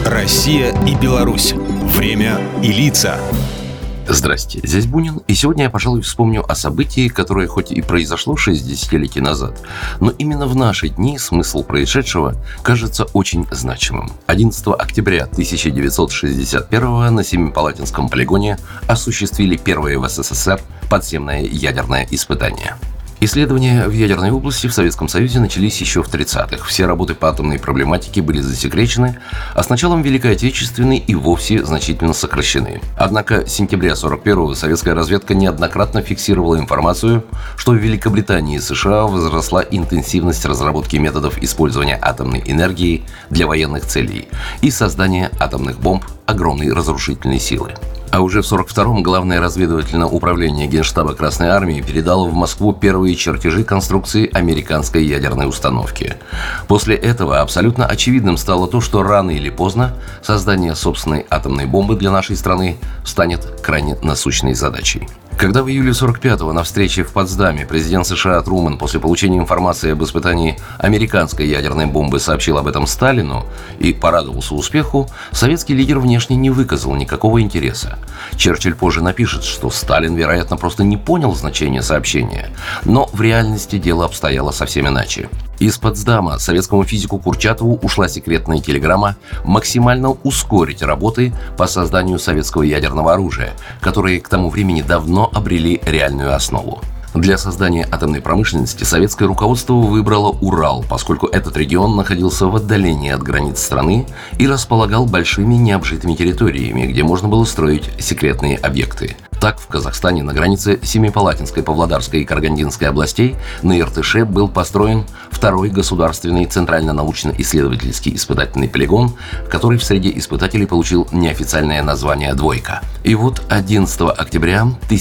Россия и Беларусь. Время и лица. Здрасте, здесь Бунин, и сегодня я, пожалуй, вспомню о событии, которое хоть и произошло 6 десятилетий назад, но именно в наши дни смысл происшедшего кажется очень значимым. 11 октября 1961 на Семипалатинском полигоне осуществили первое в СССР подземное ядерное испытание. Исследования в ядерной области в Советском Союзе начались еще в 30-х. Все работы по атомной проблематике были засекречены, а с началом Великой Отечественной и вовсе значительно сокращены. Однако с сентября 1941-го советская разведка неоднократно фиксировала информацию, что в Великобритании и США возросла интенсивность разработки методов использования атомной энергии для военных целей и создания атомных бомб огромной разрушительной силы. А уже в 1942-м Главное разведывательное управление Генштаба Красной Армии передало в Москву первые чертежи конструкции американской ядерной установки. После этого абсолютно очевидным стало то, что рано или поздно создание собственной атомной бомбы для нашей страны станет крайне насущной задачей. Когда в июле 1945-го на встрече в Потсдаме президент США Трумэн после получения информации об испытании американской ядерной бомбы сообщил об этом Сталину и порадовался успеху, советский лидер внешне не выказал никакого интереса. Черчилль позже напишет, что Сталин, вероятно, просто не понял значения сообщения, но в реальности дело обстояло совсем иначе. Из Потсдама советскому физику Курчатову ушла секретная телеграмма максимально ускорить работы по созданию советского ядерного оружия, которые к тому времени давно обрели реальную основу. Для создания атомной промышленности советское руководство выбрало Урал, поскольку этот регион находился в отдалении от границ страны и располагал большими необжитыми территориями, где можно было строить секретные объекты. Так, в Казахстане на границе Семипалатинской, Павлодарской и Карагандинской областей на Иртыше был построен второй государственный центрально-научно-исследовательский испытательный полигон, который в среде испытателей получил неофициальное название «Двойка». И вот 11 октября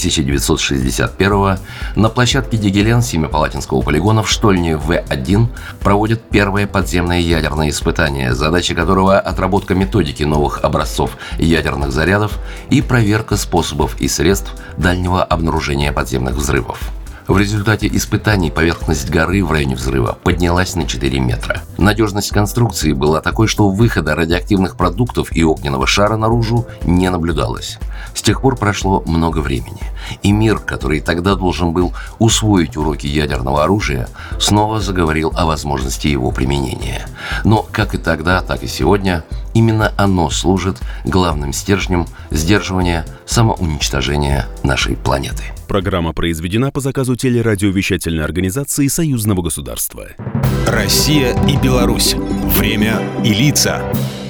1961 на площадке Дигелен Семипалатинского полигона в штольне В-1 проводят первое подземное ядерное испытание, задача которого — отработка методики новых образцов ядерных зарядов и проверка способов и средств дальнего обнаружения подземных взрывов. В результате испытаний поверхность горы в районе взрыва поднялась на 4 метра. Надежность конструкции была такой, что выхода радиоактивных продуктов и огненного шара наружу не наблюдалось. С тех пор прошло много времени, и мир, который тогда должен был усвоить уроки ядерного оружия, снова заговорил о возможности его применения. Но как и тогда, так и сегодня именно оно служит главным стержнем сдерживания самоуничтожения нашей планеты. Программа произведена по заказу телерадиовещательной организации Союзного государства. Россия и Беларусь. Время и лица.